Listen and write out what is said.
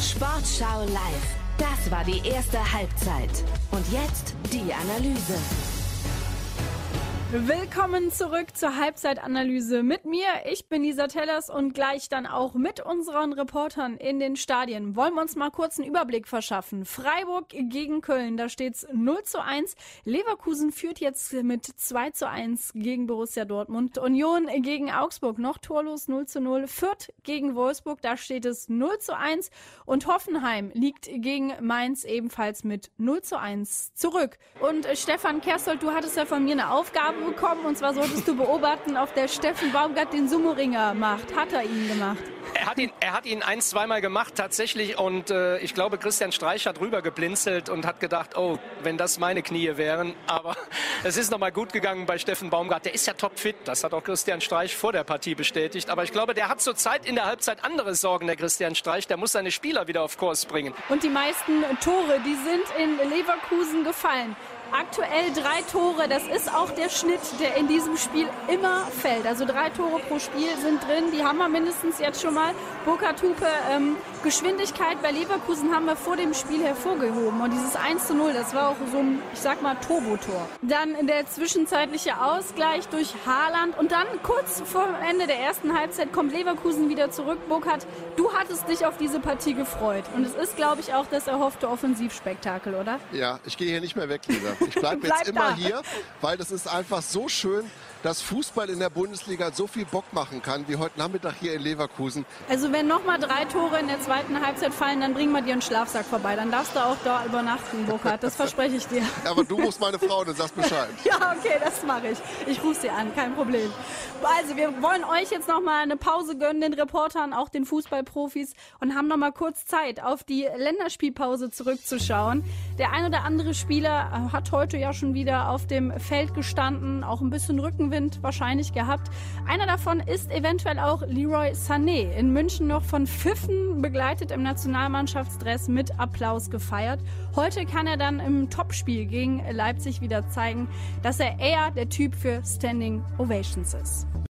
Sportschau live. Das war die erste Halbzeit. Und jetzt die Analyse. Willkommen zurück zur Halbzeitanalyse mit mir. Ich bin Lisa Tellers und gleich dann auch mit unseren Reportern in den Stadien. Wollen wir uns mal kurz einen Überblick verschaffen. Freiburg gegen Köln, da steht's 0:1. Leverkusen führt jetzt mit 2:1 gegen Borussia Dortmund. Union gegen Augsburg noch torlos 0:0. Fürth gegen Wolfsburg, da steht es 0:1. Und Hoffenheim liegt gegen Mainz ebenfalls mit 0:1 zurück. Und Stefan Kerssold, du hattest ja von mir eine Aufgabe bekommen, und zwar solltest du beobachten, ob der Steffen Baumgart den Sumo-Ringer macht. Hat er ihn gemacht? Er hat ihn 1-2 gemacht tatsächlich, und ich glaube, Christian Streich hat rüber geblinzelt und hat gedacht, oh, wenn das meine Knie wären. Aber es ist nochmal gut gegangen bei Steffen Baumgart. Der ist ja topfit, das hat auch Christian Streich vor der Partie bestätigt. Aber ich glaube, der hat zurzeit in der Halbzeit andere Sorgen, der Christian Streich. Der muss seine Spieler wieder auf Kurs bringen. Und die meisten Tore, die sind in Leverkusen gefallen. Aktuell 3 Tore, das ist auch der Schnitt, der in diesem Spiel immer fällt. Also 3 Tore pro Spiel sind drin, die haben wir mindestens jetzt schon mal. Burkhard Hupe, Geschwindigkeit bei Leverkusen haben wir vor dem Spiel hervorgehoben. Und dieses 1:0, das war auch so ein, ich sag mal, Turbotor. Dann der zwischenzeitliche Ausgleich durch Haaland. Und dann kurz vor Ende der ersten Halbzeit kommt Leverkusen wieder zurück. Burkhard, du hattest dich auf diese Partie gefreut. Und es ist, glaube ich, auch das erhoffte Offensivspektakel, oder? Ja, ich gehe hier nicht mehr weg, Lisa. Ich bleibe jetzt immer hier, weil das ist einfach so schön, dass Fußball in der Bundesliga so viel Bock machen kann, wie heute Nachmittag hier in Leverkusen. Also wenn nochmal 3 Tore in der zweiten Halbzeit fallen, dann bringen wir dir einen Schlafsack vorbei. Dann darfst du auch da übernachten, Burkhard. Das verspreche ich dir. Aber du rufst meine Frau und sagst Bescheid. Ja, okay, das mache ich. Ich rufe sie an, kein Problem. Also wir wollen euch jetzt nochmal eine Pause gönnen, den Reportern, auch den Fußballprofis, und haben nochmal kurz Zeit, auf die Länderspielpause zurückzuschauen. Der ein oder andere Spieler hat heute ja schon wieder auf dem Feld gestanden, auch ein bisschen Rückenwind wahrscheinlich gehabt. Einer davon ist eventuell auch Leroy Sané, in München noch von Pfiffen begleitet im Nationalmannschaftsdress mit Applaus gefeiert. Heute kann er dann im Topspiel gegen Leipzig wieder zeigen, dass er eher der Typ für Standing Ovations ist.